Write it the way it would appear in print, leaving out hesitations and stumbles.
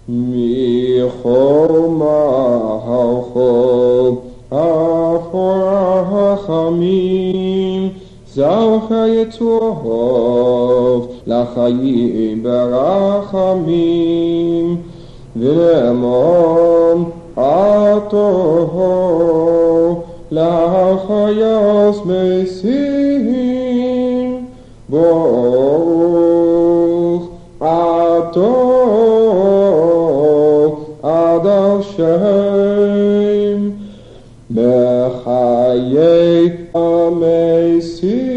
מחומך אפור החמים זרחי טוב לחיים ברחמים ונאמון עטו לחייס מסים ברוך עטו עד השם בחיי המסים